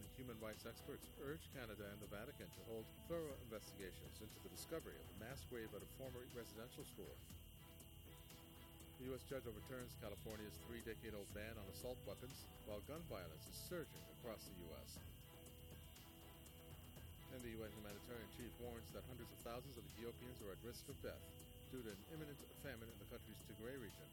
human rights experts urge Canada and the Vatican to hold thorough investigations into the discovery of a mass grave at a former residential school. The U.S. judge overturns California's 3-decade-old ban on assault weapons, while gun violence is surging across the U.S. And the UN humanitarian chief warns that hundreds of thousands of Ethiopians are at risk of death due to an imminent famine in the country's Tigray region.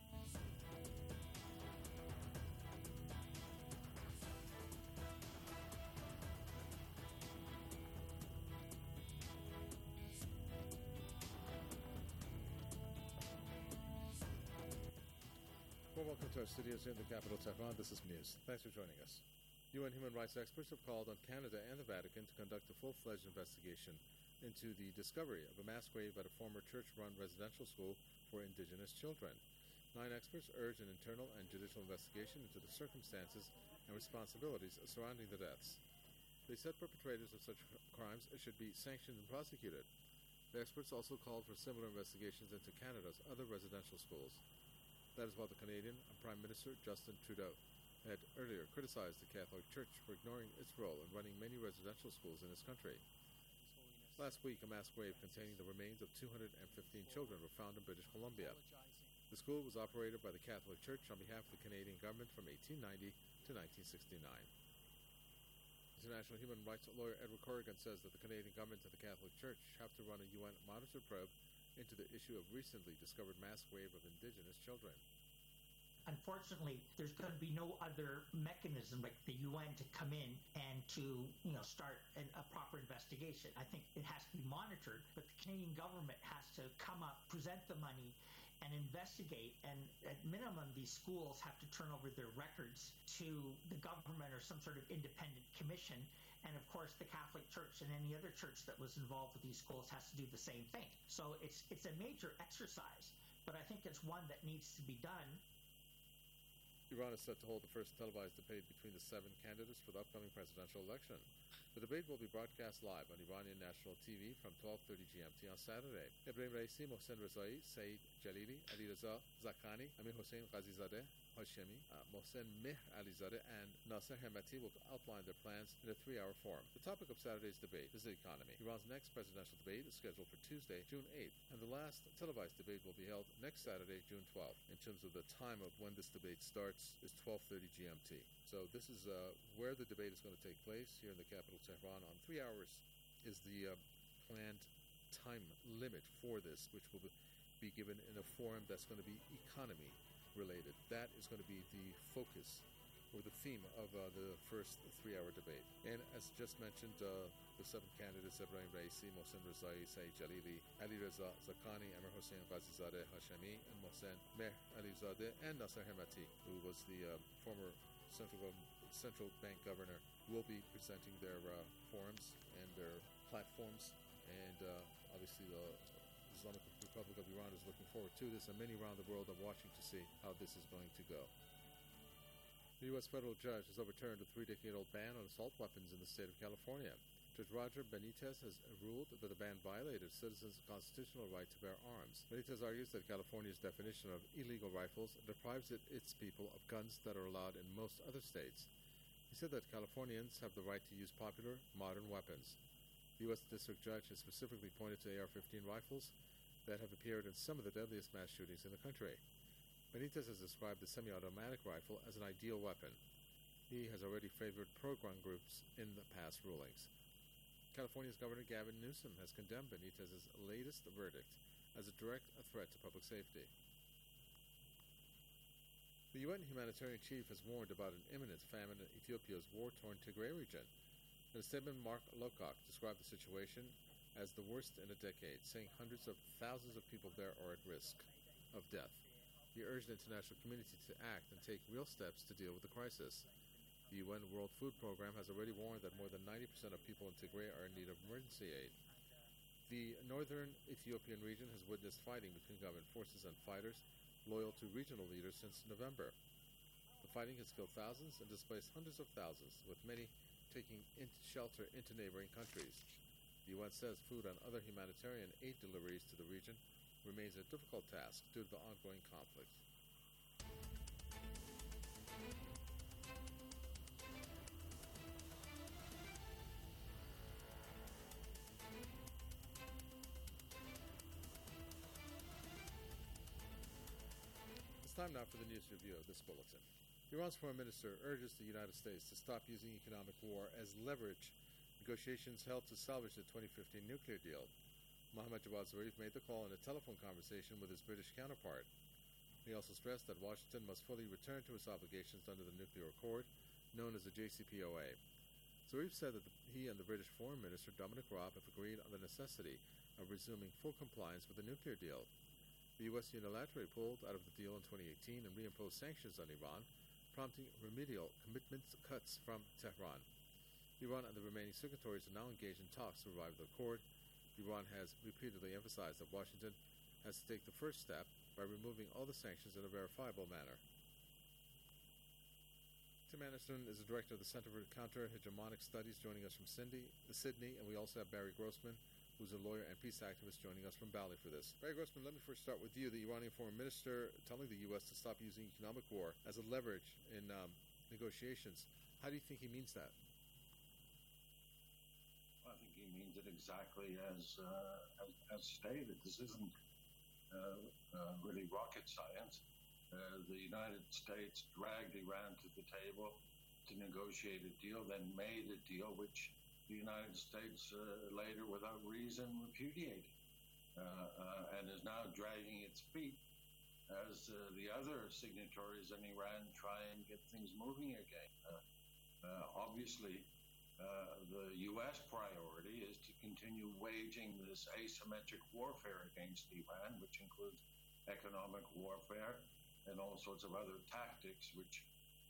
Well, welcome to our studios here in the capital, Tehran. This is News. Thanks for joining us. UN human rights experts have called on Canada and the Vatican to conduct a full-fledged investigation into the discovery of a mass grave at a former church-run residential school for Indigenous children. 9 experts urge an internal and judicial investigation into the circumstances and responsibilities surrounding the deaths. They said perpetrators of such crimes should be sanctioned and prosecuted. The experts also called for similar investigations into Canada's other residential schools. That is while the Canadian Prime Minister Justin Trudeau had earlier criticized the Catholic Church for ignoring its role in running many residential schools in his country. Last week, a mass grave containing the remains of 215 children were found in British Columbia. The school was operated by the Catholic Church on behalf of the Canadian government from 1890 to 1969. International human rights lawyer Edward Corrigan says that the Canadian government and the Catholic Church have to run a UN-monitored probe into the issue of recently discovered mass grave of Indigenous children. Unfortunately, there's going to be no other mechanism like the UN to come in and to, start a proper investigation. I think it has to be monitored, but the Canadian government has to come up, present the money, and investigate. And at minimum, these schools have to turn over their records to the government or some sort of independent commission. And of course, the Catholic Church and any other church that was involved with these schools has to do the same thing. So it's a major exercise, but I think it's one that needs to be done. Iran is set to hold the first televised debate between the 7 candidates for the upcoming presidential election. The debate will be broadcast live on Iranian national TV from 12:30 GMT on Saturday. Ebrahim Raisi, Mohsen Rezai, Saeed Jalili, Alireza Zaghani, Amir Hossein Ghazizadeh Hashemi, Mohsen Mehr Alizadeh, and Nasser Hemati will outline their plans in a 3-hour forum. The topic of Saturday's debate is the economy. Iran's next presidential debate is scheduled for Tuesday, June 8th, and the last televised debate will be held next Saturday, June 12th. In terms of the time of when this debate starts, is 12:30 GMT. So this is where the debate is going to take place here in the capital, Tehran. On 3 hours is the planned time limit for this, which will be given in a forum that's going to be economy related. That is going to be the focus or the theme of the first 3-hour debate. And as just mentioned, the 7 candidates, Ebrahim Raisi, Mohsen Rezai, Saeed Jalili, Alireza Zaghani, Amir Hossein Ghazizadeh Hashemi, and Mohsen Mehr Alizadeh, and Nasser Hemati, who was the former central bank governor, will be presenting their forums and their platforms. And obviously the Islamic Republic of Iran is looking forward to this, and many around the world are watching to see how this is going to go. The U.S. federal judge has overturned a 3-decade-old ban on assault weapons in the state of California. Judge Roger Benitez has ruled that the ban violated citizens' constitutional right to bear arms. Benitez argues that California's definition of illegal rifles deprives its people of guns that are allowed in most other states. He said that Californians have the right to use popular, modern weapons. The U.S. District Judge has specifically pointed to AR-15 rifles that have appeared in some of the deadliest mass shootings in the country. Benitez has described the semi-automatic rifle as an ideal weapon. He has already favored pro-gun groups in the past rulings. California's Governor Gavin Newsom has condemned Benitez's latest verdict as a direct threat to public safety. The UN humanitarian chief has warned about an imminent famine in Ethiopia's war-torn Tigray region. In a statement, Mark Lowcock described the situation as the worst in a decade, saying hundreds of thousands of people there are at risk of death. He urged the international community to act and take real steps to deal with the crisis. The UN World Food Program has already warned that more than 90% of people in Tigray are in need of emergency aid. The northern Ethiopian region has witnessed fighting between government forces and fighters loyal to regional leaders since November. The fighting has killed thousands and displaced hundreds of thousands, with many taking shelter into neighboring countries. The UN says food and other humanitarian aid deliveries to the region remains a difficult task due to the ongoing conflict. time now for the news review of this bulletin. Iran's foreign minister urges the United States to stop using economic war as leverage. Negotiations held to salvage the 2015 nuclear deal. Mohammad Javad Zarif made the call in a telephone conversation with his British counterpart. He also stressed that Washington must fully return to its obligations under the nuclear accord, known as the JCPOA. Zarif said that he and the British Foreign Minister Dominic Raab have agreed on the necessity of resuming full compliance with the nuclear deal. The U.S. unilaterally pulled out of the deal in 2018 and reimposed sanctions on Iran, prompting remedial commitment cuts from Tehran. Iran and the remaining signatories are now engaged in talks to revive the accord. Iran has repeatedly emphasized that Washington has to take the first step by removing all the sanctions in a verifiable manner. Tim Anderson is the director of the Center for Counter-Hegemonic Studies, joining us from Sydney, and we also have Barry Grossman, who's a lawyer and peace activist, joining us from Bali for this. Barry Grossman, let me first start with you. The Iranian foreign minister telling the U.S. to stop using economic war as a leverage in negotiations. How do you think he means that? I think he means it exactly as stated. This isn't really rocket science. The United States dragged Iran to the table to negotiate a deal, then made a deal which the United States later, without reason, repudiated, and is now dragging its feet as the other signatories in Iran try and get things moving again. Obviously, the U.S. priority is to continue waging this asymmetric warfare against Iran, which includes economic warfare and all sorts of other tactics which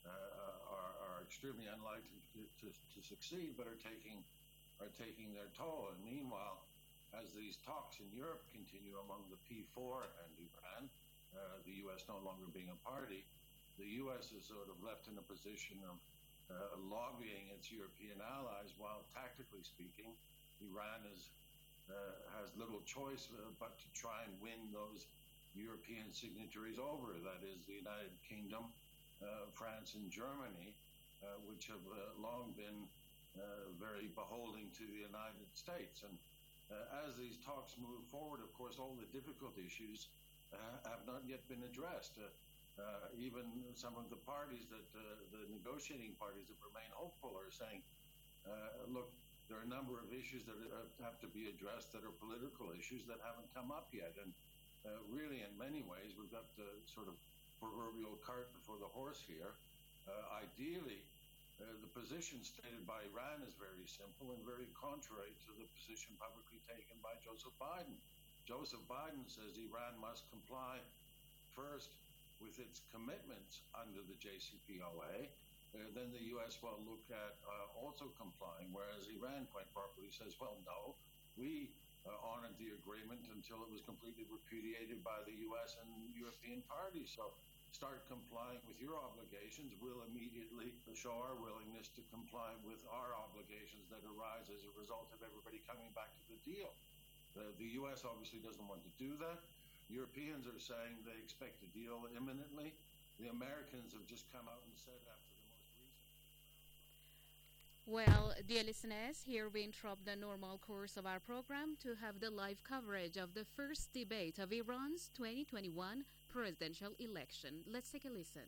are extremely unlikely to succeed, but are taking their toll. And meanwhile, as these talks in Europe continue among the P4 and Iran, the U.S. no longer being a party, the U.S. is sort of left in a position of lobbying its European allies, while tactically speaking, Iran has little choice but to try and win those European signatories over, that is the United Kingdom, France and Germany, which have long been very beholden to the United States. And as these talks move forward, of course, all the difficult issues have not yet been addressed. Even some of the parties the negotiating parties that remain hopeful are saying, look, there are a number of issues that have to be addressed that are political issues that haven't come up yet. And really, in many ways, we've got the sort of proverbial cart before the horse here. Ideally, the position stated by Iran is very simple and very contrary to the position publicly taken by Joseph Biden. Joseph Biden says Iran must comply first with its commitments under the JCPOA. Then the U.S. will look at also complying, whereas Iran quite properly says, well, no, we honored the agreement until it was completely repudiated by the U.S. and European parties. So start complying with your obligations. We'll immediately show our willingness to comply with our obligations that arise as a result of everybody coming back to the deal. The U.S. obviously doesn't want to do that. Europeans are saying they expect a deal imminently. The Americans have just come out and said after the most recent... Well, dear listeners, here we interrupt the normal course of our program to have the live coverage of the first debate of Iran's 2021 presidential election. Let's take a listen.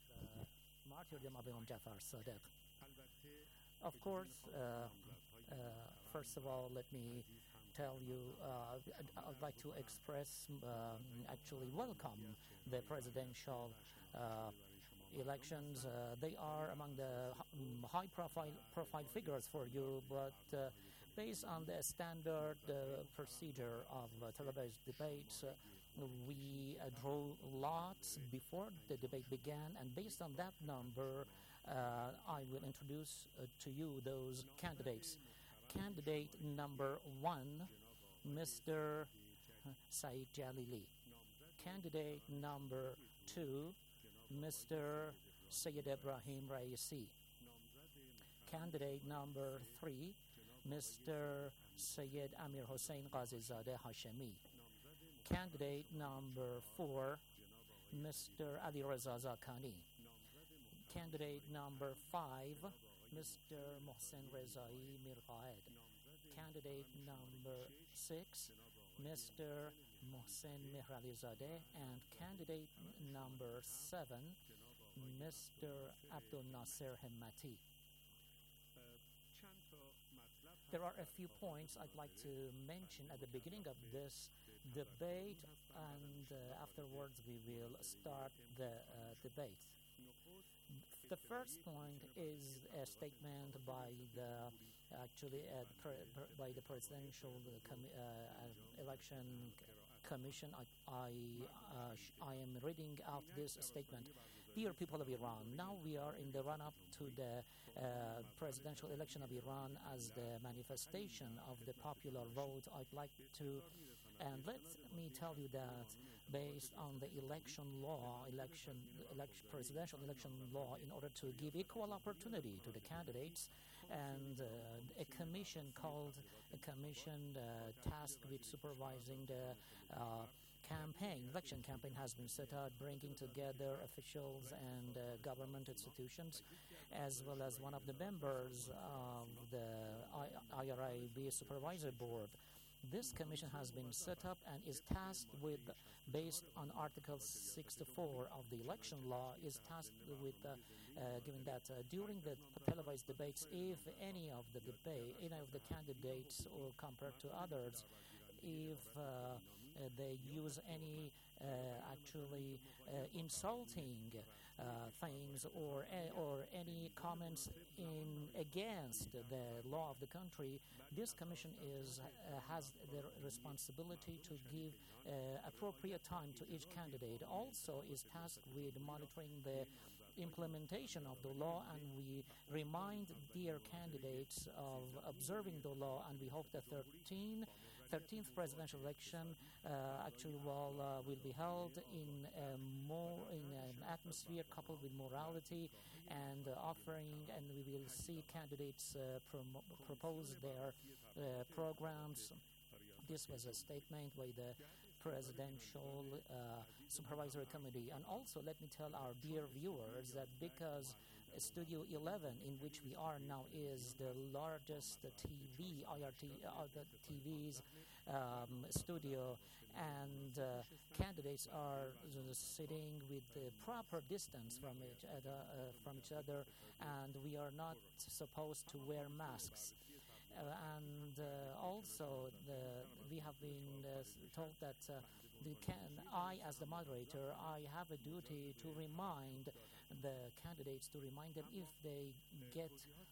Of course, first of all, let me tell you, I'd like to express, actually welcome the presidential elections. They are among the high-profile figures for you, but based on the standard procedure of televised debates, we draw lots before the debate began, and based on that number, I will introduce to you those candidates. Candidate number 1, Mr. Saeed Jalili. Candidate number 2, Mr. Sayyid Ibrahim Raisi. Candidate number 3, Mr. Sayyid Amir Hossein Ghazizadeh Hashemi. Candidate number 4, Mr. Ali Reza Zakani. Candidate number 5, Mr. Mohsen Rezai Mirqaed. Candidate number 6, Mr. Mohsen Mehralizadeh, and candidate number 7, Mr. Abdul Nasser Hemmati. There are a few points I'd like to mention at the beginning of this debate, and afterwards we will start the debate. The first point is a statement by the by the Presidential Election Commission. I am reading out this statement. Dear people of Iran, now we are in the run-up to the presidential election of Iran as the manifestation of the popular vote. I'd like to, and let me tell you that based on the presidential election law, in order to give equal opportunity to the candidates, and a commission tasked with supervising the election campaign has been set up, bringing together officials and government institutions, as well as one of the members of the IRIB Supervisory Board. This commission has been set up and is tasked with, based on Article 64 of the election law, is tasked with given that during the televised debates, if any of the candidates, or compared to others, if they use any insulting things or any comments against the law of the country, this commission has the responsibility to give appropriate time to each candidate. Also is tasked with monitoring the implementation of the law, and we remind dear candidates of observing the law, and we hope the 13th presidential election will be held in an atmosphere coupled with morality and offering, and we will see candidates propose their programs. This was a statement by the Presidential Supervisory Committee. And also let me tell our dear viewers that because Studio 11, in which we are now, is the largest TV, the TV's studio, and candidates are sitting with the proper distance from each other, and we are not supposed to wear masks. Also, we have been told that I, as the moderator, I have a duty to remind the candidates, to remind them if they get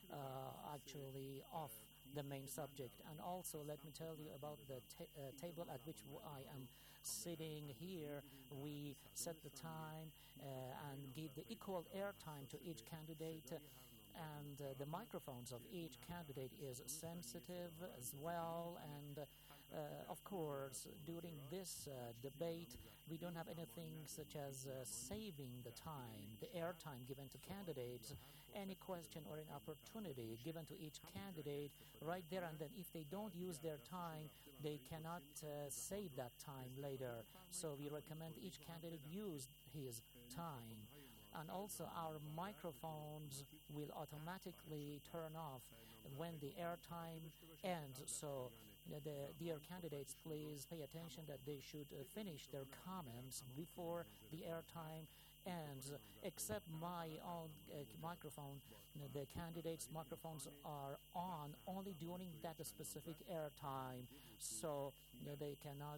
off the main subject. And also, let me tell you about the table at which I am sitting here. We set the time and give the equal airtime to each candidate. And the microphones of each candidate is sensitive as well. And of course, during this debate, we don't have anything such as saving the time, the airtime given to candidates. Any question or an opportunity given to each candidate right there and then. If they don't use their time, they cannot save that time later. So we recommend each candidate use his time. And also our microphones will automatically turn off when the airtime ends. So the dear candidates, please pay attention that they should finish their comments before the airtime ends. Except my own microphone, the candidates' microphones are on only during that specific airtime, so they cannot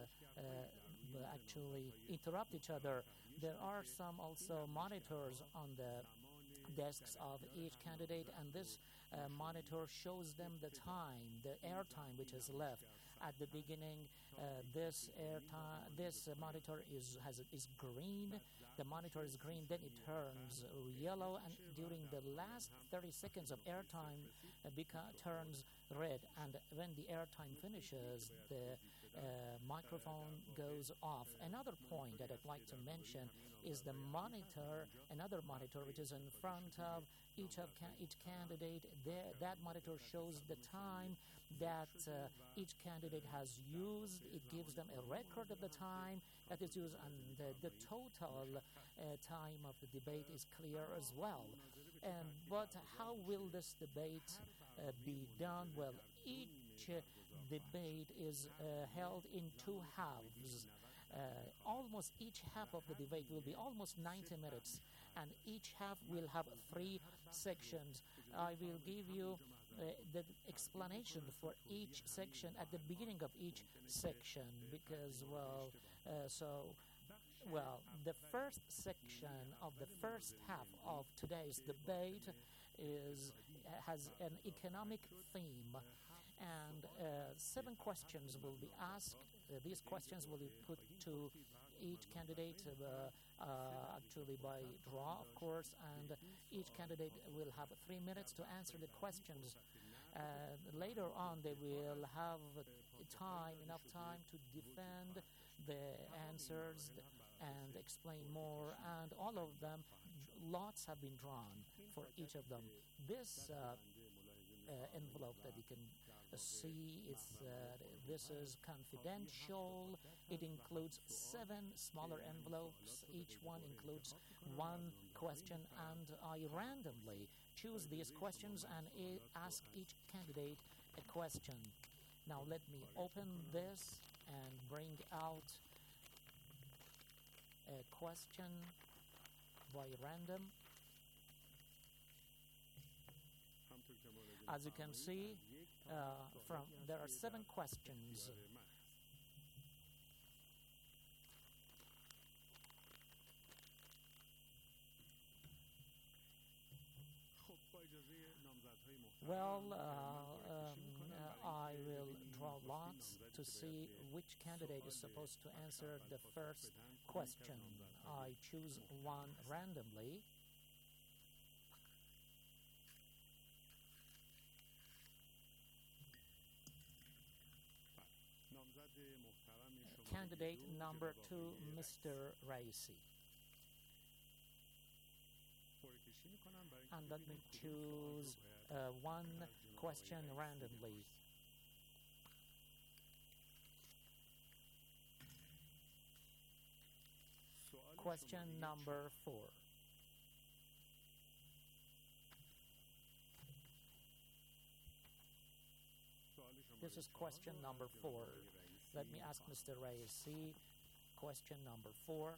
interrupt each other. There are some also monitors on the desks of each candidate, and this monitor shows them the time, the airtime which is left. At the beginning, this monitor is green. The monitor is green, then it turns yellow, and during the last 30 seconds of airtime, turns red. And when the airtime finishes, the microphone goes off. Another point that I'd like to mention is the monitor, another monitor which is in front of each candidate. That monitor shows the time that each candidate has used. It gives them a record of the time that is used, and the total time of the debate is clear as well. But how will this debate be done? Well, each debate is held in two halves. Almost each half of the debate will be almost 90 minutes, and each half will have 3 sections. I will give you the explanation for each section at the beginning of each section because, the first section of the first half of today's debate has an economic theme, and 7 questions will be asked. These questions will be put to each candidate, actually by draw, of course, and each candidate will have 3 minutes to answer the questions. Later on, they will have enough time to defend the answers and explain more, and all of them, lots have been drawn for each of them. This envelope that you can see, this is confidential. It includes 7 smaller envelopes. Each one includes 1 question, and I randomly choose these questions and ask each candidate a question. Now let me open this and bring out a question by random. As you can see, there are 7 questions. Well, I will draw lots to see which candidate is supposed to answer the first question. I choose one randomly. Candidate number 2, Mr. Raisi. And let me choose 1 question randomly. Question number 4. This is question number 4. Let me ask Mr. Raisi, question number 4.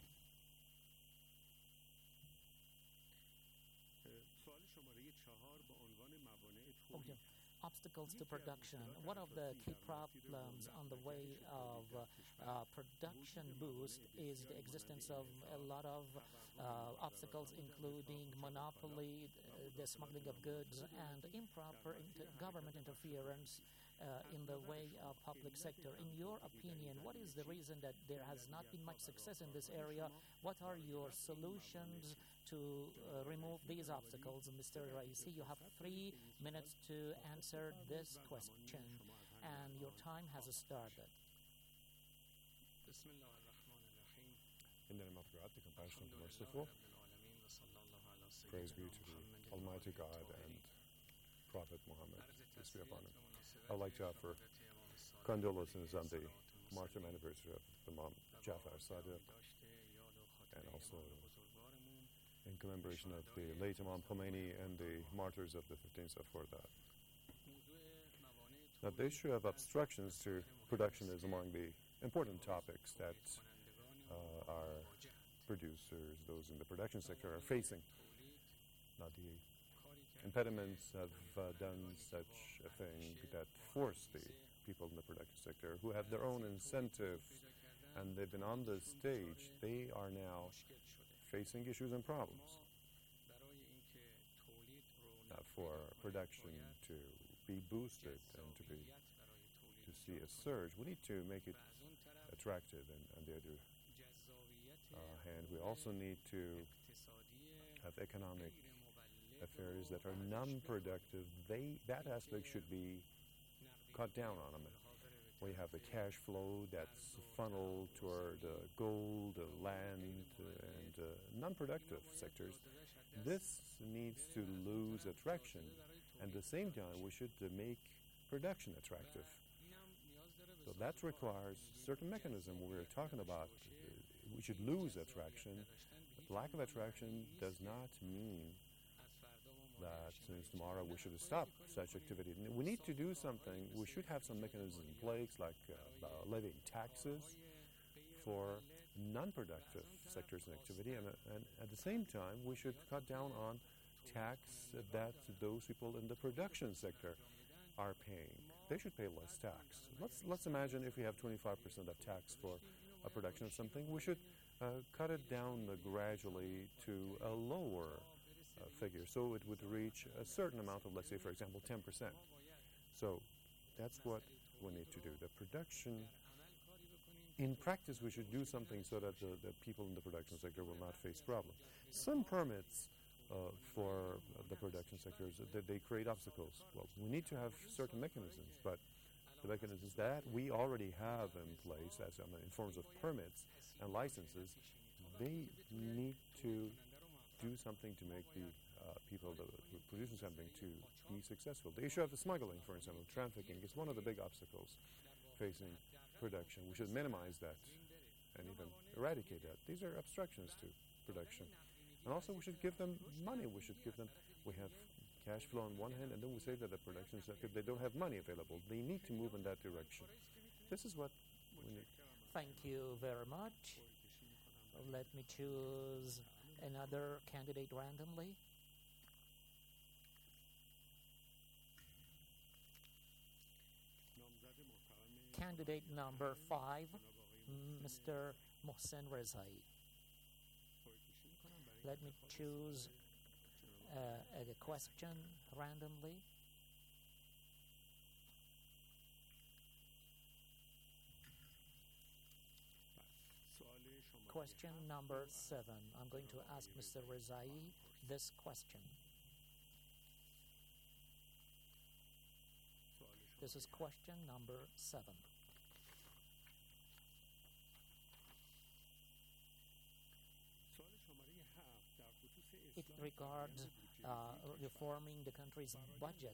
Okay. Obstacles to production. One of the key problems on the way of production boost is the existence of a lot of obstacles, including monopoly, the smuggling of goods, and improper government interference in the way of public sector. In your opinion, what is the reason that there has not been much success in this area? What are your solutions to remove these obstacles? Mr. Raisi, you have 3 minutes to answer this question, and your time has started. Praise be to the Almighty God and Prophet Muhammad, peace be upon him. I'd like to offer condolences on the martyrdom anniversary of Imam Jafar Sadiq, and also in commemoration of the late Imam Khomeini and the martyrs of the 15th of Khordad. Now, the issue of obstructions to production is among the important topics that our producers, those in the production sector, are facing. Now, the impediments have done such a thing that force the people in the production sector who have their own incentives and they've been on the stage, they are now facing issues and problems. For production to be boosted and to see a surge, we need to make it attractive, and on the other hand, we also need to have economic affairs that are non-productive. That aspect should be cut down on them. We have the cash flow that's funneled toward gold, land, and non-productive sectors. This needs to lose attraction, and at the same time, we should make production attractive. So that requires certain mechanism we're talking about. We should lose attraction. But lack of attraction does not mean that since tomorrow we should stop such activity. We need to do something. We should have some mechanisms in place, like levying taxes for non-productive sectors and activity, and at the same time, we should cut down on tax that those people in the production sector are paying. They should pay less tax. Let's imagine if we have 25% of tax for a production of something, we should cut it down gradually to a lower figure, so it would reach a certain amount of, let's say, for example, 10%. So that's what we need to do. The production, in practice, we should do something so that the people in the production sector will not face problems. Some permits for the production sectors, that they create obstacles. Well, we need to have certain mechanisms, but the mechanisms that we already have in place, as in forms of permits and licenses, they need to do something to make the people that are producing something to be successful. The issue of the smuggling, for example, trafficking, is one of the big obstacles facing production. We should minimize that and even eradicate that. These are obstructions to production. And also we should give them money. We have cash flow on one hand, and then we say that the production sector, they don't have money available. They need to move in that direction. This is what we need. Thank you very much. Let me choose another candidate randomly. Candidate number 5, Mr. Mohsen Rezai. Let me choose a question randomly. Question number 7. I'm going to ask Mr. Rezai this question. This is question number 7. It regards reforming the country's budget.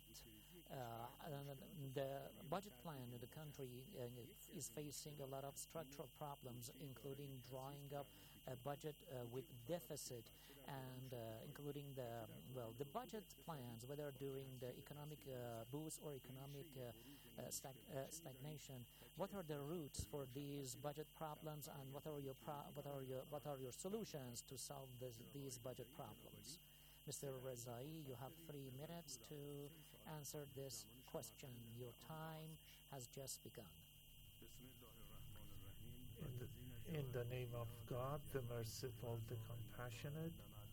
The budget plan in the country is facing a lot of structural problems, including drawing up a budget with deficit, and including the budget plans, whether during the economic boost or economic stagnation. What are the roots for these budget problems, and what are your solutions to solve these budget problems? Mr. Rezai, you have 3 minutes to answer this question. Your time has just begun. In the name of God, the merciful, the compassionate,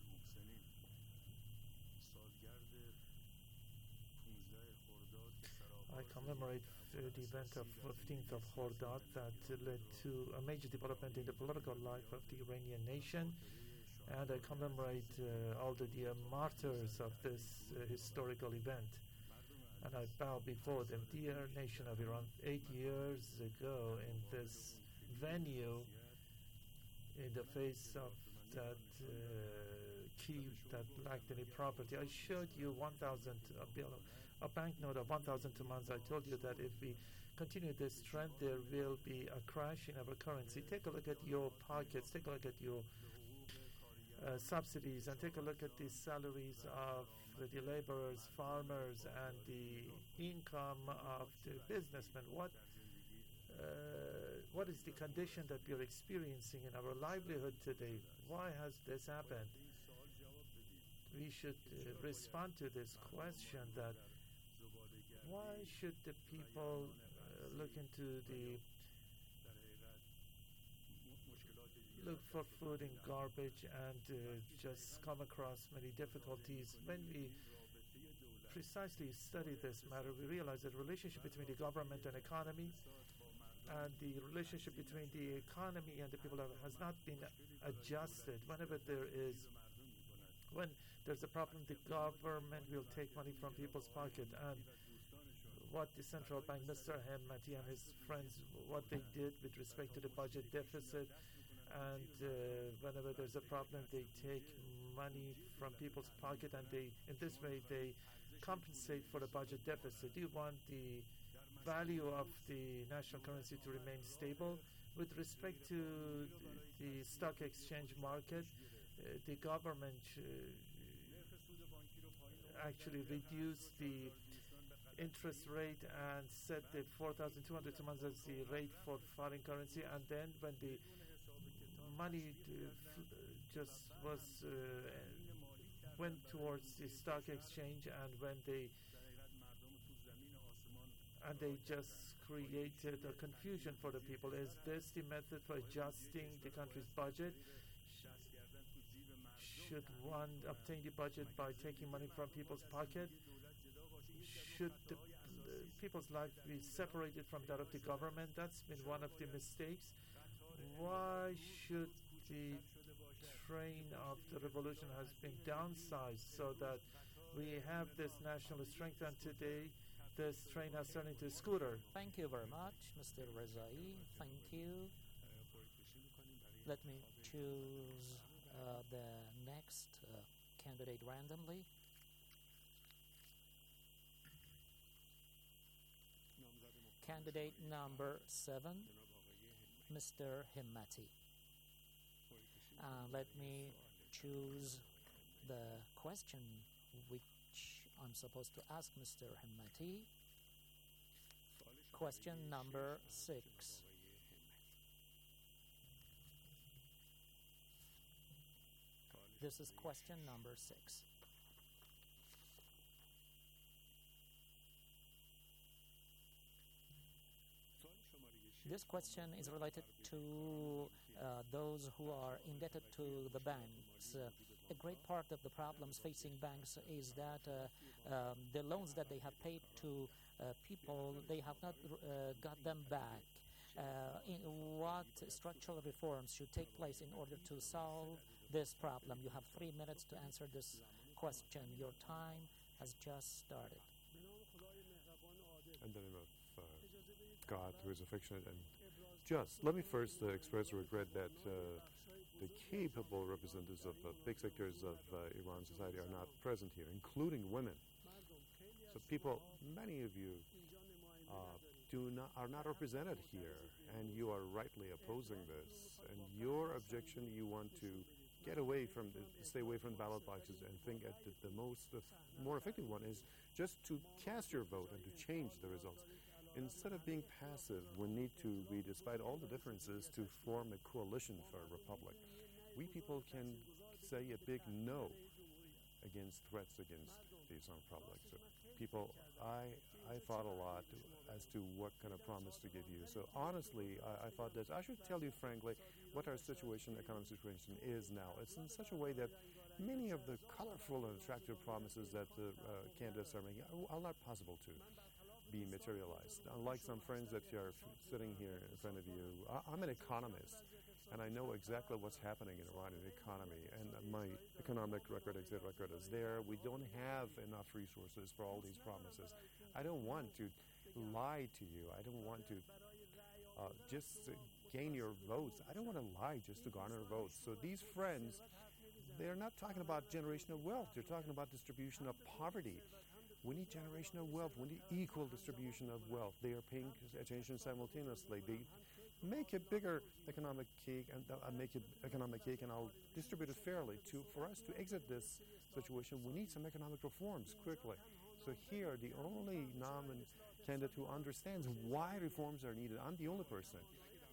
I commemorate the event of 15th of Khordad that led to a major development in the political life of the Iranian nation, and I commemorate all the dear martyrs of this historical event. And I bow before them. Dear nation of Iran, 8 years ago in this venue, in the face of that key that lacked any property, I showed you 1,000 a banknote of 1,000 tumans. I told you that if we continue this trend, there will be a crash in our currency. Take a look at your pockets, take a look at your subsidies, and take a look at the salaries of the laborers, farmers, and the income of the businessmen. What is the condition that we are experiencing in our livelihood today? Why has this happened? We should respond to this question, that why should the people look for food in garbage and just come across many difficulties? When we precisely study this matter, we realize that the relationship between the government and economy, and the relationship between the economy and the people has not been adjusted. When there's a problem, the government will take money from people's pocket. And what the central bank, Mr. Hemmati and his friends, what they did with respect to the budget deficit, and whenever there's a problem, they take money from people's pocket, and in this way they compensate for the budget deficit. Do you want the value of the national currency to remain stable? With respect to the stock exchange market, the government actually reduce the interest rate and set the 4,200 months as the rate for foreign currency, and then when the money just was went towards the stock exchange, and when they just created a confusion for the people. Is this the method for adjusting the country's budget? Should one obtain the budget by taking money from people's pocket? Should the people's life be separated from that of the government? That's been one of the mistakes. Why should the train of the revolution has been downsized so that we have this national strength, and today this train has turned into a scooter? Thank you very much, Mr. Rezai. Thank you. Let me choose the next candidate randomly. Candidate number 7, Mr. Himmati. Let me choose the question which I'm supposed to ask Mr. Himmati. Question number 6. This is question number 6. This question is related to those who are indebted to the banks. A great part of the problems facing banks is that the loans that they have paid to people, they have not got them back. In what structural reforms should take place in order to solve this problem? You have 3 minutes to answer this question. Your time has just started. In the name of God, who is affectionate and just, let me first express regret that the capable representatives of big sectors of Iran society are not present here, including women. So people, many of you are not represented here, and you are rightly opposing this. And your objection, you want to get away from, stay away from ballot boxes, and think that the more effective one is just to cast your vote and to change the results. Instead of being passive, we need to be, despite all the differences, to form a coalition for a republic. We people can say a big no against threats against the Islamic Republic. So people, I thought a lot as to what kind of promise to give you. So honestly, I thought that I should tell you frankly what our situation, economic situation is now. It's in such a way that many of the colorful and attractive promises that the candidates are making are not possible to be materialized. Unlike some friends that are sitting here in front of you, I'm an economist, and I know exactly what's happening in Iranian economy, and my economic record, exit record is there. We don't have enough resources for all these promises. I don't want to lie to you. I don't want to just gain your votes. I don't want to lie just to garner votes. So these friends, they're not talking about generational wealth. They're talking about distribution of poverty. We need generational wealth. We need equal distribution of wealth. They are paying attention simultaneously. They make a bigger economic cake, and make it economic cake, and I'll distribute it fairly. For us to exit this situation, we need some economic reforms quickly. So here, the only candidate who understands why reforms are needed. I'm the only person.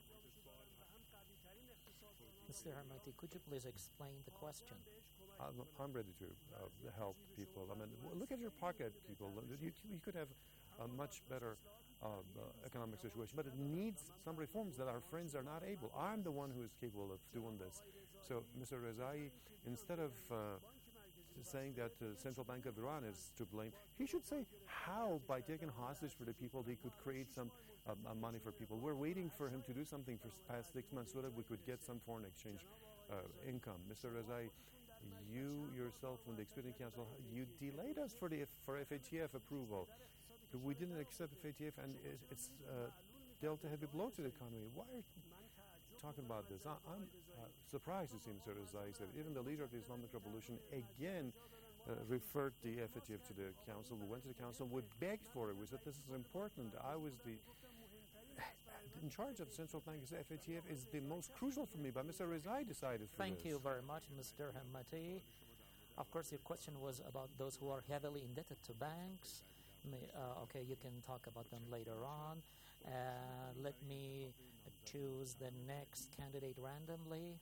Mr. Himmati, could you please explain the question? I'm ready to help people. I mean, look at your pocket, people. You could have a much better economic situation, but it needs some reforms that our friends are not able. I'm the one who is capable of doing this. So, Mr. Rezai, instead of saying that the Central Bank of Iran is to blame, he should say how, by taking hostage for the people, they could create some money for people. We're waiting for him to do something for the past 6 months so that we could get some foreign exchange income. Mr. Rezai, you yourself, from the Expedient Council, you delayed us for FATF approval. We didn't accept FATF, and it's dealt a heavy blow to the economy. Why are you talking about this? I'm surprised to see Mr. Rezai said. Even the leader of the Islamic Revolution again referred the FATF to the council. We went to the council. We begged for it. We said this is important. I was in charge of the central bank. FATF is the most crucial for me, but Mr. Rezai decided for Thank this. you very much, Mr. Himmati. Of course, your question was about those who are heavily indebted to banks. Okay, you can talk about them later on. Let me choose the next candidate randomly.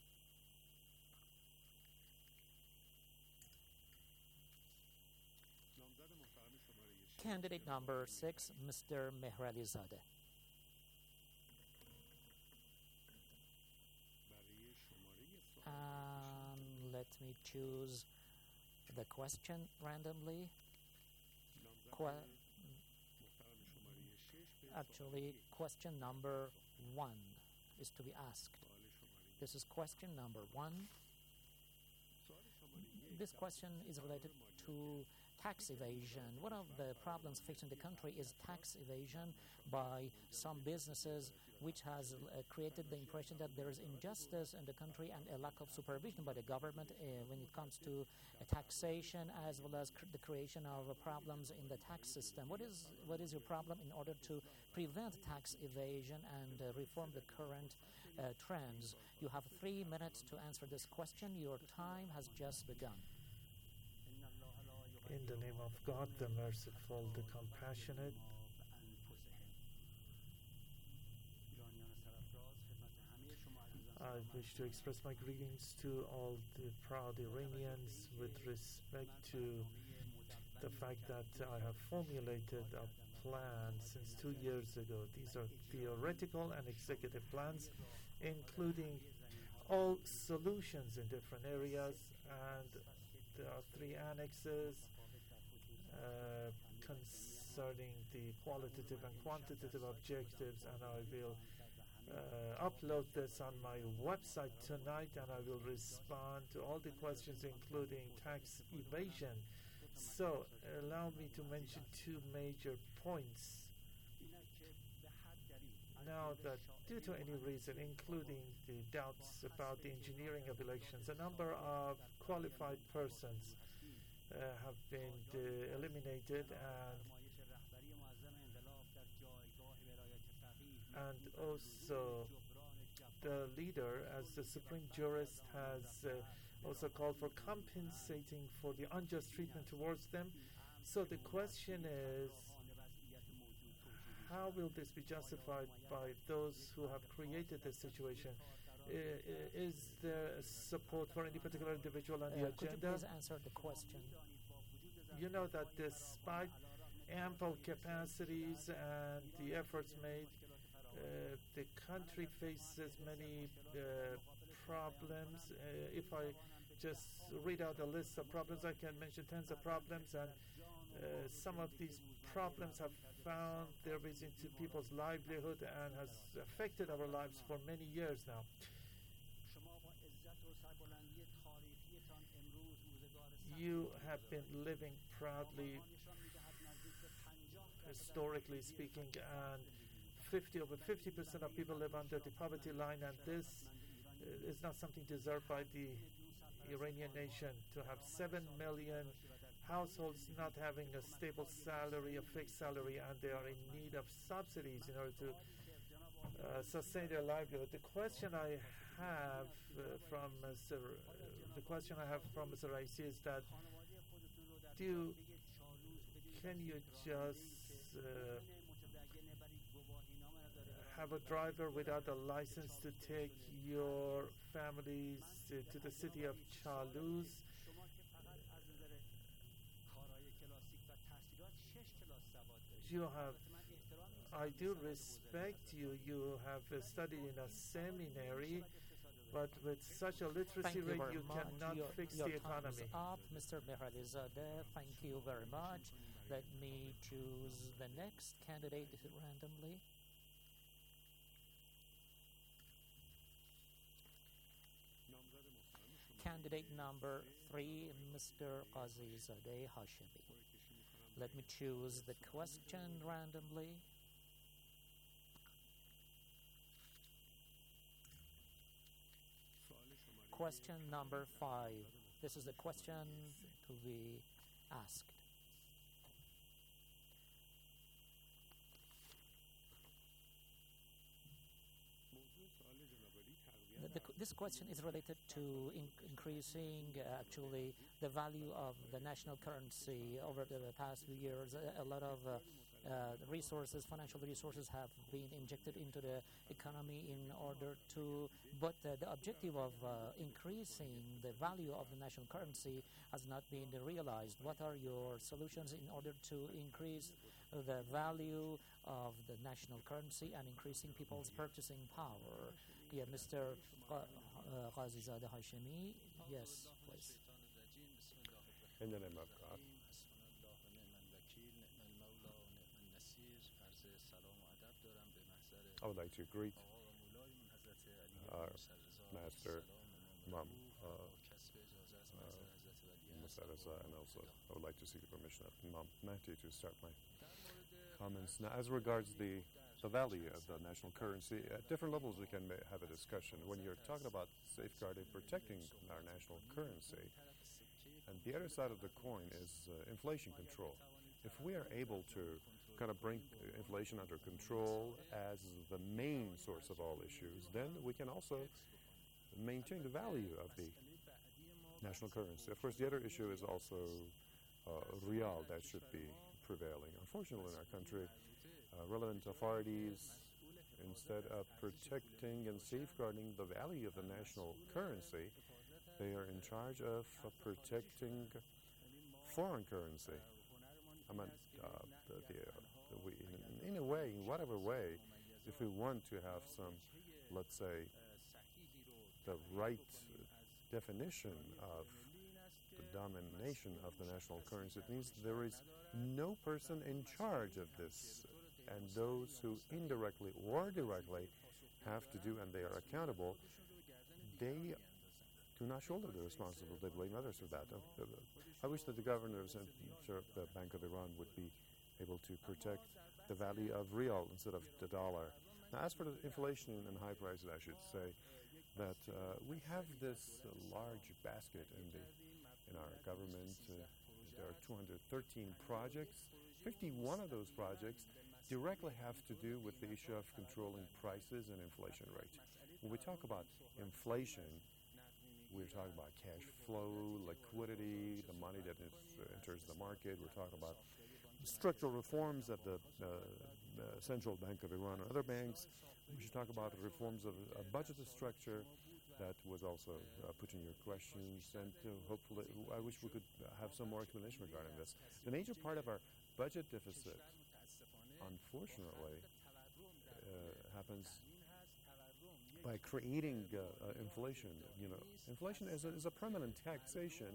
Candidate number 6, Mr. Mehrali Zadeh. Let me choose the question randomly. Actually, question number 1 is to be asked. This is question number 1. This question is related to tax evasion. One of the problems facing the country is tax evasion by some businesses, which has created the impression that there is injustice in the country and a lack of supervision by the government when it comes to taxation, as well as the creation of problems in the tax system. What is your problem in order to prevent tax evasion and reform the current trends? You have 3 minutes to answer this question. Your time has just begun. In the name of God, the merciful, the compassionate, I wish to express my greetings to all the proud Iranians with respect to the fact that I have formulated a plan since 2 years ago. These are theoretical and executive plans, including all solutions in different areas, and there are 3 annexes concerning the qualitative and quantitative objectives, and I will upload this on my website tonight, and I will respond to all the questions, including tax evasion. So allow me to mention 2 major points. Now that due to any reason, including the doubts about the engineering of elections, a number of qualified persons have been eliminated, and also the leader, as the supreme jurist, has also called for compensating for the unjust treatment towards them. So the question is, how will this be justified by those who have created this situation? Is there support for any particular individual on the agenda? Could you please answer the question? You know that despite ample capacities and the efforts made, the country faces many problems. If I just read out a list of problems, I can mention tens of problems, and some of these problems have found their ways into people's livelihood and has affected our lives for many years now. You have been living proudly, historically speaking, and over 50% of people live under the poverty line, and this is not something deserved by the Iranian nation. To have 7 million households not having a stable salary, a fixed salary, and they are in need of subsidies in order to sustain their livelihood. The question I have from Mr. Raisi is that can you just have a driver without a license to take your families to the city of Chaluz? I do respect you. You have studied in a seminary, but with such a literacy rate, you cannot fix the economy. Up, Mr. Mehrali Zadeh. Thank you very much. Let me choose the next candidate randomly. Candidate number 3, Mr. Qazizadeh Hashemi. Let me choose the question randomly. Question number 5. This is the question to be asked. This question is related to increasing actually the value of the national currency. Over the past few years, a lot of resources, financial resources have been injected into the economy in order to, but the objective of increasing the value of the national currency has not been realized. What are your solutions in order to increase the value of the national currency and increasing people's purchasing power? Yeah, Mr. Ghazizadeh Hashemi, yes, please. In the name of God. I would like to greet our Master, Imam Musa Reza, and also I would like to seek the permission of Imam Mahdi to start my comments. Now, as regards the value of the national currency, at different levels we can have a discussion. When you're talking about safeguarding, protecting our national currency, and the other side of the coin is inflation control. If we are able to kind of bring inflation under control as the main source of all issues, then we can also maintain the value of the national currency. Of course, the other issue is also real that should be prevailing. Unfortunately, in our country, relevant authorities, instead of protecting and safeguarding the value of the national currency, they are in charge of protecting foreign currency. I mean, in a way, in whatever way, if we want to have some, let's say, the right definition of the domination of the national currency, it means there is no person in charge of this, and those who indirectly or directly have to do, and they are accountable, they do not shoulder the responsibility. They blame others for that. I wish that the governors and the Bank of Iran would be able to protect the value of real instead of the dollar. Now, as for the inflation and high prices, I should say that we have this large basket in our government. There are 213 projects. 51 of those projects directly have to do with the issue of controlling prices and inflation rate. When we talk about inflation, we're talking about cash flow, liquidity, the money that enters the market. We're talking about structural reforms at the Central Bank of Iran or other banks. We should talk about reforms of a budget structure that was also put in your questions, and hopefully I wish we could have some more explanation regarding this. The major part of our budget deficit, unfortunately, happens by creating inflation. You know, inflation is a permanent taxation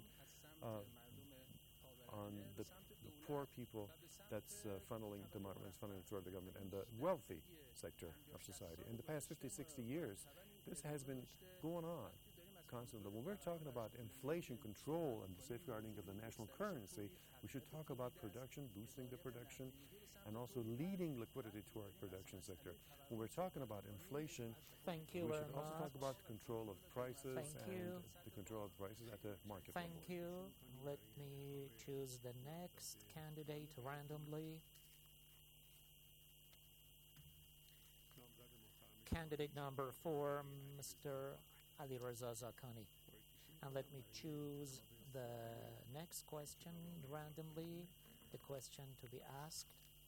on the poor people that's funneling the money, funneling through the government and the wealthy sector of society. In the past 50, 60 years, this has been going on constantly. When we're talking about inflation control and the safeguarding of the national currency, we should talk about production, boosting the production, and also leading liquidity to our production sector. When we're talking about inflation, we should also talk about control of prices the control of prices at the market level. Thank you. Let me choose the next candidate randomly. Candidate number 4, Mr. Ali Reza Zakani. And let me choose the next question randomly, the question to be asked.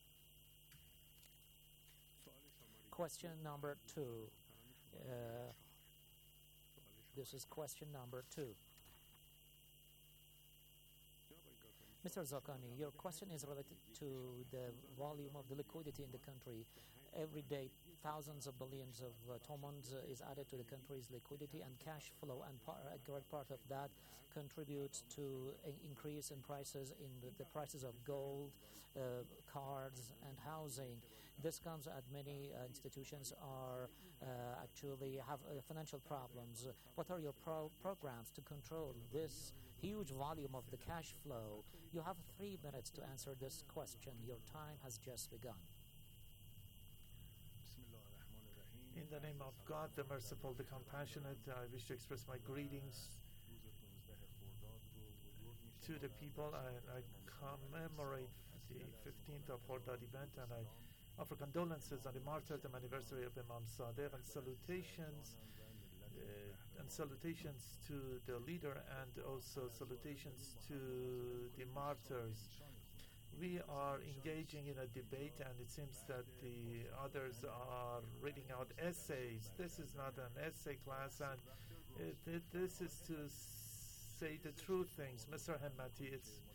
Question number 2. This is question number 2. Mr. Zakani, your question is related to the volume of the liquidity in the country. Every day, thousands of billions of tomans is added to the country's liquidity and cash flow, and a great part of that contributes to an increase in prices in the prices of gold, cars, and housing. This comes at many institutions are actually have financial problems. What are your programs to control this huge volume of the cash flow? You have 3 minutes to answer this question. Your time has just begun. In the name of God, the merciful, the compassionate, I wish to express my greetings to the people. I commemorate the 15th of Khordad event, and I offer condolences on the martyrdom anniversary of Imam Sadiq and salutations and salutations to the leader and also salutations to the martyrs. We are engaging in a debate, and it seems that the others are reading out essays. This is not an essay class, and this is to say the true things. Mr. Hemmati,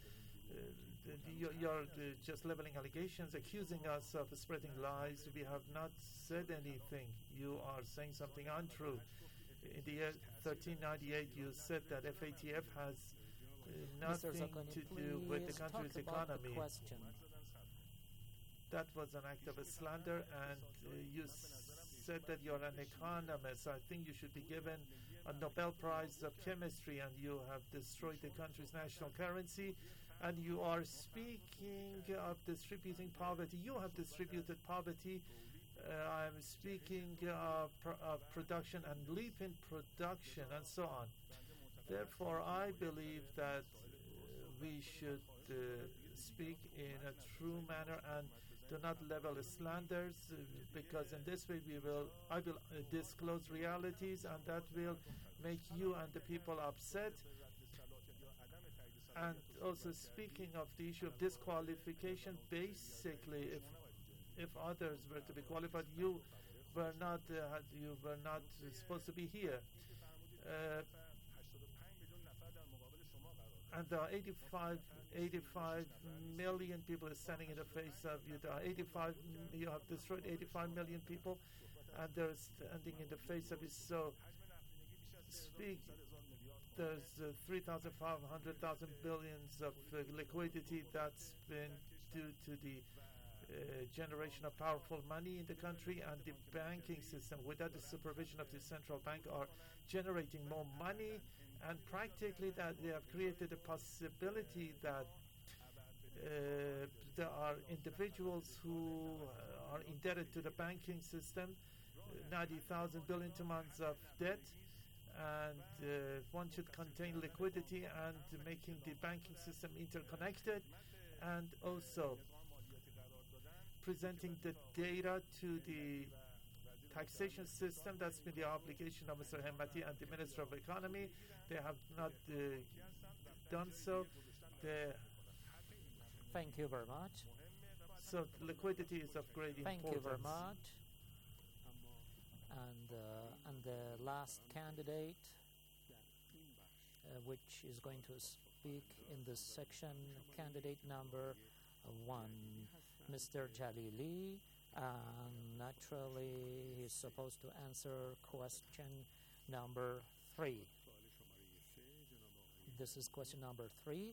you're just leveling allegations, accusing us of spreading lies. We have not said anything. You are saying something untrue. In the year 1398, you said that FATF has nothing to do with the country's economy. That was an act of slander, and you said that you're an economist. I think you should be given a Nobel Prize of Chemistry, and you have destroyed the country's national currency, and you are speaking of distributing poverty. You have distributed poverty. I'm speaking of production and leap in production and so on. Therefore, I believe that we should speak in a true manner and do not level slanders, because in this way I will disclose realities, and that will make you and the people upset. And also, speaking of the issue of disqualification, basically, if others were to be qualified, you were not supposed to be here. And there are 85 million people standing in the face of you. You have destroyed 85 million people, and they're standing in the face of you. So speak. There's 3,500,000 billions of liquidity that's been due to the generation of powerful money in the country, and the banking system, without the supervision of the central bank, are generating more money, and practically that they have created a possibility that there are individuals who are indebted to the banking system, 90,000 billion months of debt, and one should contain liquidity and making the banking system interconnected, and also presenting the data to the taxation system. That's been the obligation of Mr. Hemmati and the Minister of Economy. They have not done so. Thank you very much. So liquidity is of great importance. Thank you very much. And the last candidate, which is going to speak in this section, candidate number 1, Mr. Jalili. Naturally, he's supposed to answer question number 3. This is question number 3.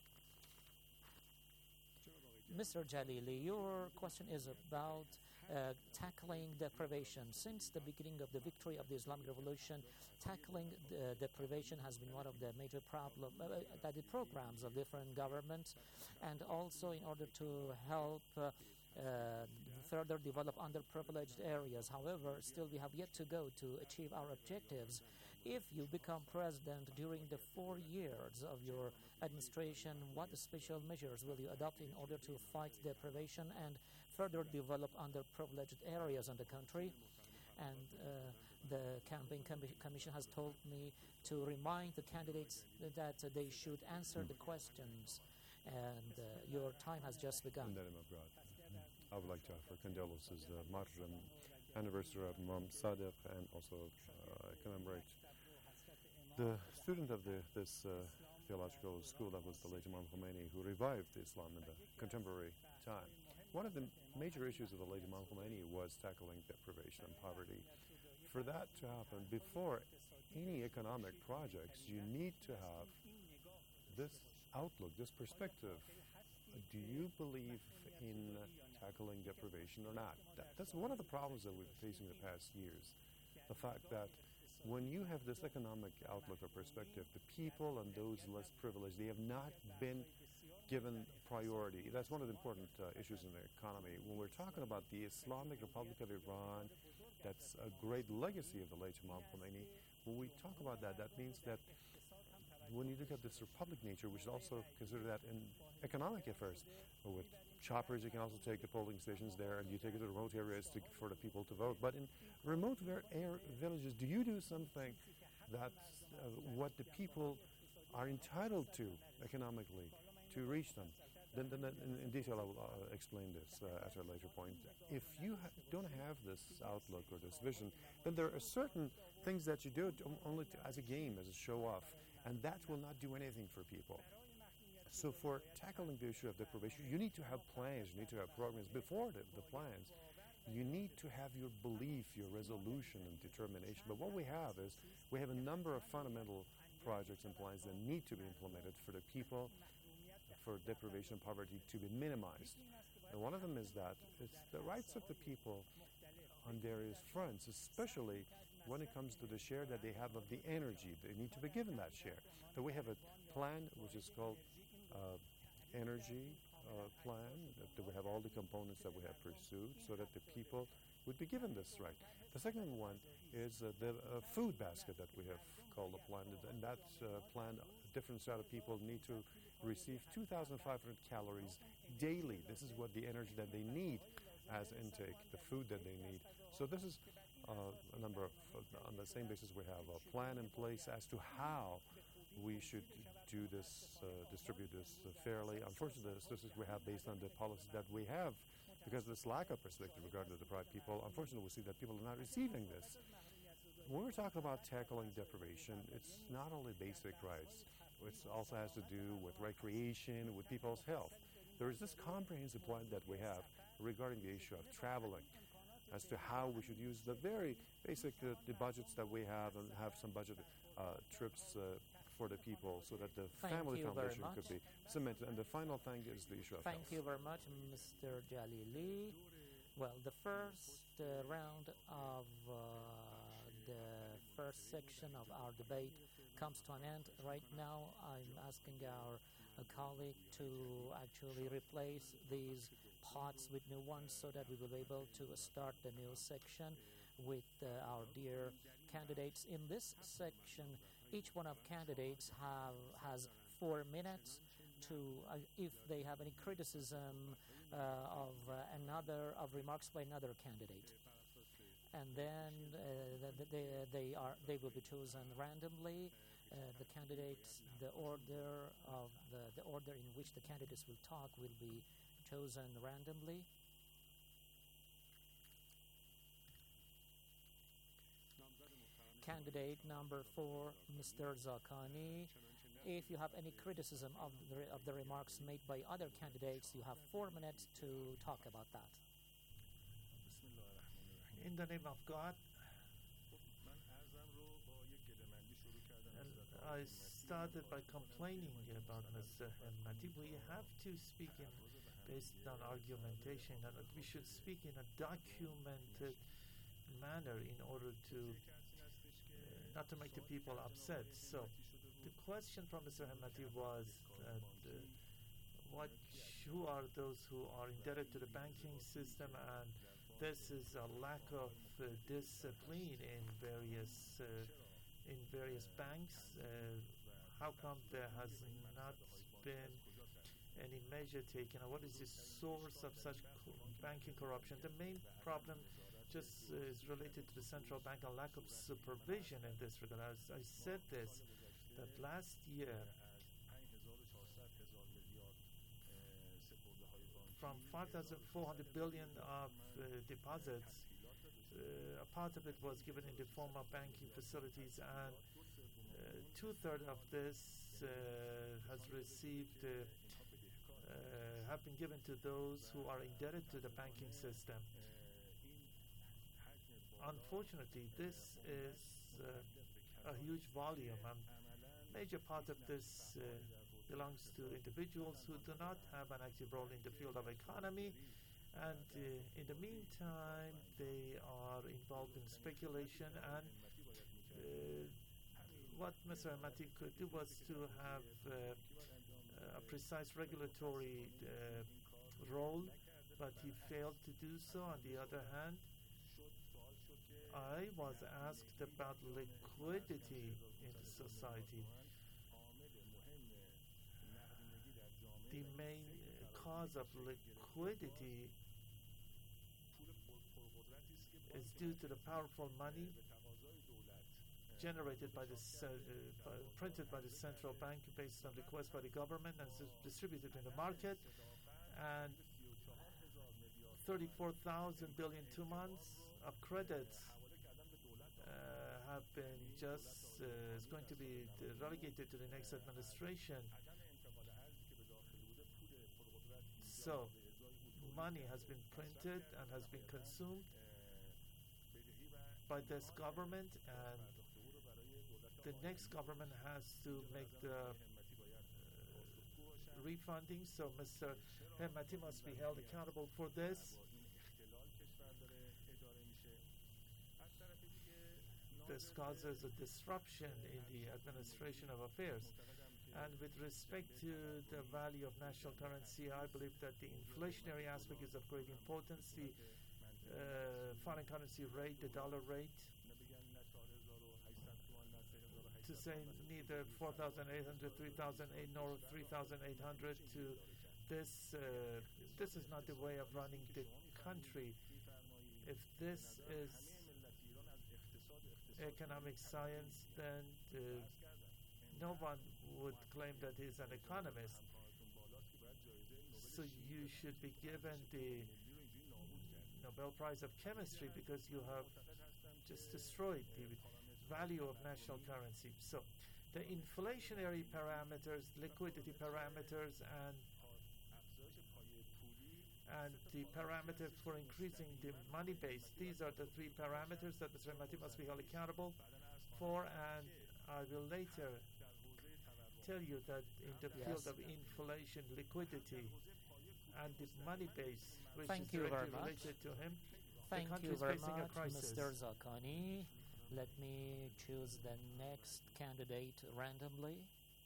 Mr. Jalili, your question is about tackling deprivation. Since the beginning of the victory of the Islamic Revolution, tackling deprivation has been one of the major the programs of different governments, and also in order to help further develop underprivileged areas. However, still we have yet to go to achieve our objectives. If you become president during the 4 years of your administration, what special measures will you adopt in order to fight deprivation and further develop underprivileged areas in the country? And the campaign commission has told me to remind the candidates that they should answer the questions, and your time has just begun. I would like to offer condolences the martyrdom anniversary of Imam Sadiq, and also commemorate the student of this theological school, that was the late Imam Khomeini, who revived Islam in the contemporary time. One of the major issues of the late Imam Khomeini was tackling deprivation and poverty. For that to happen, before any economic projects, you need to have this outlook, this perspective. Do you believe in tackling deprivation or not? That's one of the problems that we've been facing the past years. The fact that when you have this economic outlook or perspective, the people and those less privileged, they have not been given priority. That's one of the important issues in the economy. When we're talking about the Islamic Republic of Iran, that's a great legacy of the late Imam Khomeini. When we talk about that, that means that when you look at this republic nature, we should also consider that in economic affairs. With choppers, you can also take the polling stations there, and you take it to remote areas for the people to vote. But in remote villages, do you do something that's what the people are entitled to economically to reach them. Then in detail, I will explain this at a later point. If you don't have this outlook or this vision, then there are certain things that you do only as a game, as a show-off, and that will not do anything for people. So for tackling the issue of deprivation, you need to have plans, you need to have programs. Before the plans, you need to have your belief, your resolution and determination. But what we have is we have a number of fundamental projects and plans that need to be implemented for the people, for deprivation and poverty to be minimized. And one of them is that it's the rights of the people on various fronts, especially when it comes to the share that they have of the energy. They need to be given that share. So we have a plan which is called energy plan, that we have all the components that we have pursued so that the people would be given this right. The second one is the food basket that we have called a plan, and that plan, a different set of people need to receive 2,500 calories daily. This is what the energy that they need as intake, the food that they need. So this is a number of, on the same basis we have a plan in place as to how we should do this, distribute this fairly. Unfortunately, the statistics we have based on the policies that we have, because of this lack of perspective regarding the deprived people, unfortunately we see that people are not receiving this. When we're talking about tackling deprivation, it's not only basic rights, it also has to do with recreation, with people's health. There is this comprehensive plan that we have regarding the issue of traveling, as to how we should use the very basic the budgets that we have, and have some budget trips for the people so that the family foundation could be cemented. And the final thing is the issue of health. Thank you very much, Mr. Jalili. Well, the first round of the first section of our debate comes to an end. Right now, I'm asking our colleague to actually replace these pots with new ones so that we will be able to start the new section with our dear candidates. In this section, each one of candidates has 4 minutes to, if they have any criticism of remarks by another candidate. And then they will be chosen randomly. The candidates, the order in which the candidates will talk will be chosen randomly. Candidate number 4, Mr. Zakani. If you have any criticism of the remarks made by other candidates, you have 4 minutes to talk about that. In the name of God, I started by complaining about Mr. Hemmati. We have to speak based on argumentation, and we should speak in a documented manner in order to not to make the people upset. So the question from Mr. Hemmati was who are those who are indebted to the banking system, and this is a lack of discipline in various banks. How come there has not been any measure taken, or what is the source of such banking corruption? The main problem just is related to the central bank and lack of supervision in this regard. As I said this, that last year, from 5,400 billion of deposits, a part of it was given in the form of banking facilities, and 2/3 of this has received, have been given to those who are indebted to the banking system. Unfortunately, this is a huge volume, and major part of this belongs to individuals who do not have an active role in the field of economy, and in the meantime they are involved in speculation. And what Mr. Hemmati could do was to have a precise regulatory role, but he failed to do so. On the other hand, I was asked about liquidity in society. The main cause of liquidity is due to the powerful money generated by printed by the central bank based on request by the government and distributed in the market, and 34,000 billion 2 months of credits have been just is going to be relegated to the next administration. So money has been printed and has been consumed by this government, and the next government has to make the refunding. So Mr. Hemmati must be held accountable for this. This causes a disruption in the administration of affairs. And with respect to the value of national currency, I believe that the inflationary aspect is of great importance. The foreign currency rate, the dollar rate, to say neither 4,800, 3,800, nor 3,800 to this is not the way of running the country. If this is economic science, then no one would claim that he's an economist. So you should be given the Nobel Prize of Chemistry because you have just destroyed the value of national currency. So the inflationary parameters, liquidity parameters, and the parameter for increasing the money base, these are the three parameters that Mr. Hemmati must be held accountable for, and I will later tell you that in the field of inflation, liquidity, and the money base, which is directly related to him, the country is facing a crisis. Mr. Zakani. Let me choose the next candidate randomly.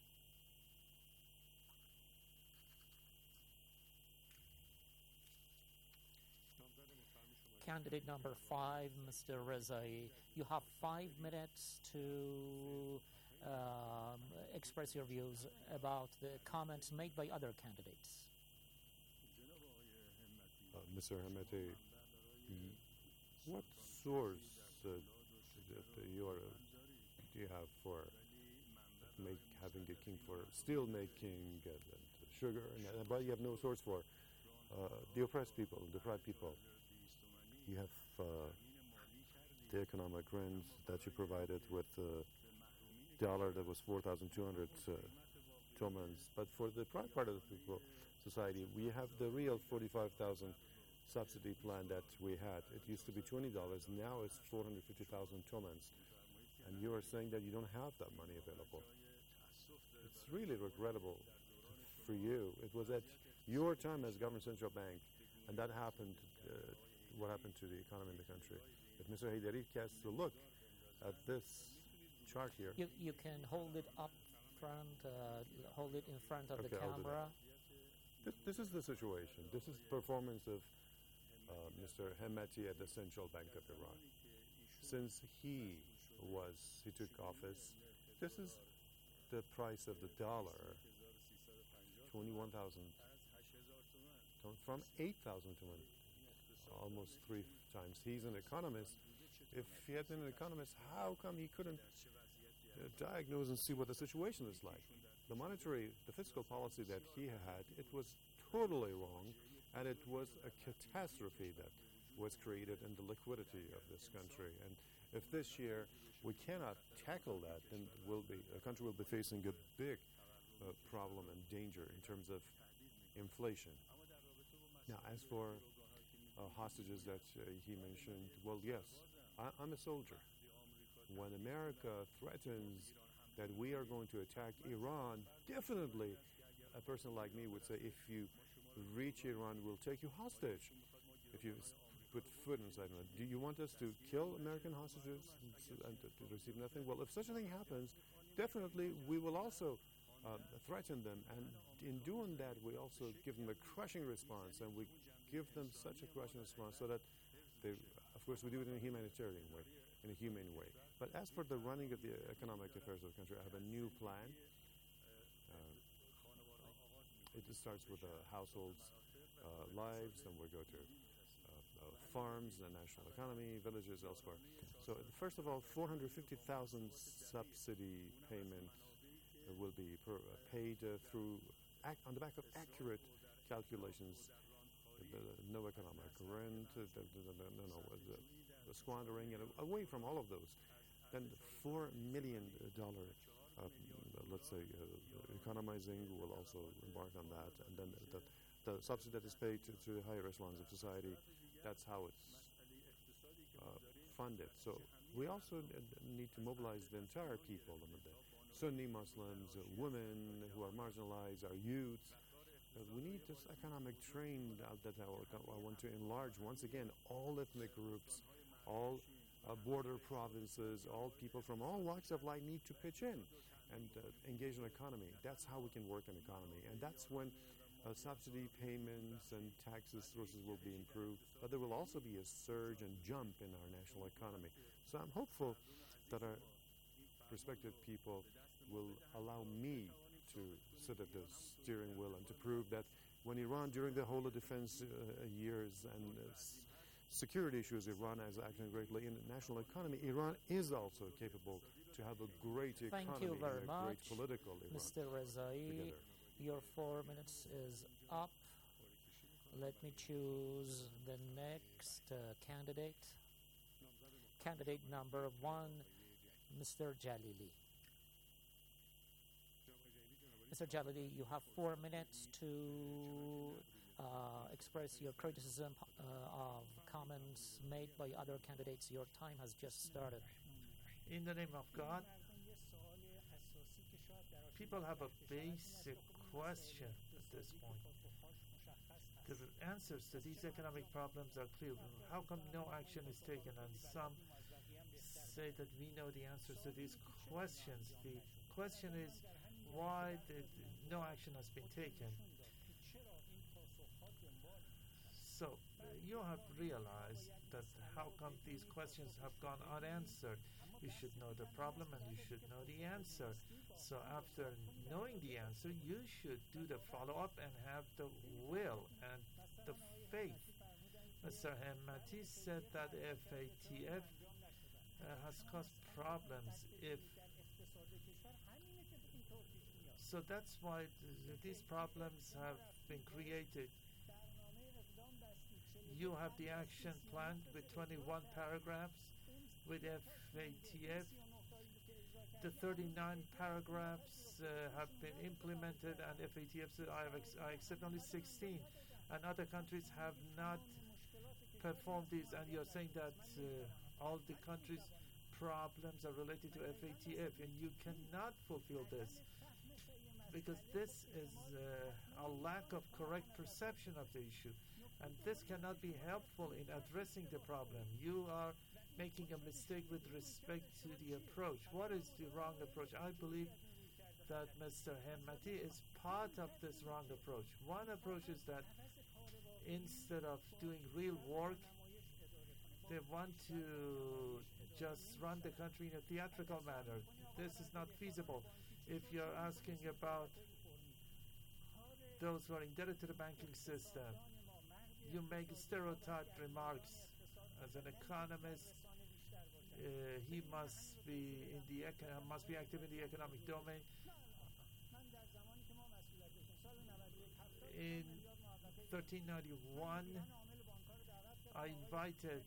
Candidate number 5, Mr. Rezai. You have 5 minutes to express your views about the comments made by other candidates. Mr. Hemmati, what source do you have for having a king for steel making and sugar, but you have no source for the oppressed people, deprived people? You have the economic rent that you provided with the dollar that was 4,200 tomans. But for the deprived part of the people society, we have the real 45,000 subsidy plan that we had. It used to be $20. Now it's 450,000 tomans. And you are saying that you don't have that money available. It's really regrettable for you. It was at your time as government central bank, and that happened. What happened to the economy in the country? If Mr. Haidari casts a look at this chart here, you can hold it up front, hold it in front of the camera. This is the situation. This is the performance of Mr. Hemmati at the Central Bank of Iran. Since he took office, this is the price of the dollar, 21,000 from 8,000 to 1, almost 3 times. He's an economist. If he had been an economist, how come he couldn't diagnose and see what the situation is like? The fiscal policy that he had, it was totally wrong, and it was a catastrophe that was created in the liquidity of this country. And if this year we cannot tackle that, then the country will be facing a big problem and danger in terms of inflation. Now, as for hostages that he mentioned, well, yes, I'm a soldier. When America threatens that we are going to attack Iran, definitely a person like me would say, if you reach Iran, we'll take you hostage. If you put foot inside Iran, do you want us to kill American hostages and to receive nothing? Well, if such a thing happens, definitely we will also threaten them. And in doing that, we also give them a crushing response, and we give them such a crushing response so that they, of course, we do it in a humanitarian way, in a humane way. But as for the running of the economic affairs of the country, I have a new plan. It starts with households' lives, then we go to farms, the national economy, villages, elsewhere. So first of all, 450,000 subsidy payment will be paid through on the back of accurate calculations. No economic rent, the squandering, and away from all of those. Then $4 million, let's say, economizing will also embark on that. And then the subsidy that is paid to the higher echelons of society, that's how it's funded. So we also need to mobilize the entire people, the Sunni Muslims, women who are marginalized, our youths. We need this economic train that I want to enlarge. Once again, all ethnic groups, all border provinces, all people from all walks of life need to pitch in and engage in economy. That's how we can work an economy. And that's when subsidy payments and taxes sources will be improved. But there will also be a surge and jump in our national economy. So I'm hopeful that our prospective people will allow me to sit at the steering wheel and to prove that when Iran, during the whole of defense years and security issues, Iran has acted greatly in the national economy. Iran is also capable to have a great economy. Thank you very and a much, great political Iran. Mr. Rezai. Your 4 minutes is up. Let me choose the next candidate. Candidate number 1, Mr. Jalili. Mr. Jalili, you have 4 minutes to express your criticism of comments made by other candidates. Your time has just started. In the name of God, people have a basic question at this point. The answers to these economic problems are clear. How come no action is taken? And some say that we know the answers to these questions. The question is why no action has been taken. So you have realized that how come these questions have gone unanswered. You should know the problem and you should know the answer. So after knowing the answer, you should do the follow-up and have the will and the faith. Mr. Hemmati said that FATF has caused problems. So that's why these problems have been created. You have the action plan with 21 paragraphs with FATF. The 39 paragraphs have been implemented, and FATF said I accept only 16, and other countries have not performed these. And you're saying that all the countries' problems are related to FATF, and you cannot fulfill this because this is a lack of correct perception of the issue, and this cannot be helpful in addressing the problem. You are making a mistake with respect to the approach. What is the wrong approach? I believe that Mr. Hemmati is part of this wrong approach. One approach is that instead of doing real work, they want to just run the country in a theatrical manner. This is not feasible. If you're asking about those who are indebted to the banking system, you make stereotyped remarks. As an economist, he must be active in the economic domain. In 1391, I invited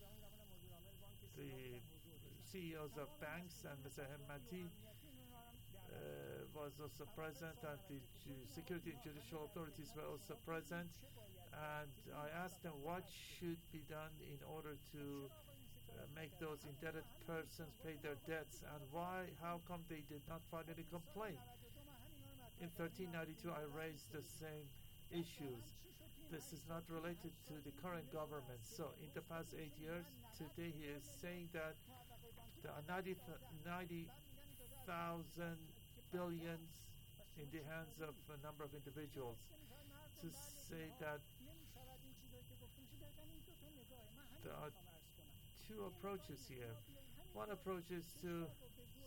the CEOs of banks, and Mr. Hemmati was also present, and the security and judicial authorities were also present. And I asked them what should be done in order to make those indebted persons pay their debts, and how come they did not file any complaint. In 1392, I raised the same issues. This is not related to the current government. So in the past 8 years, today he is saying that there are 90,000 billions in the hands of a number of individuals. To say that there are two approaches here. One approach is to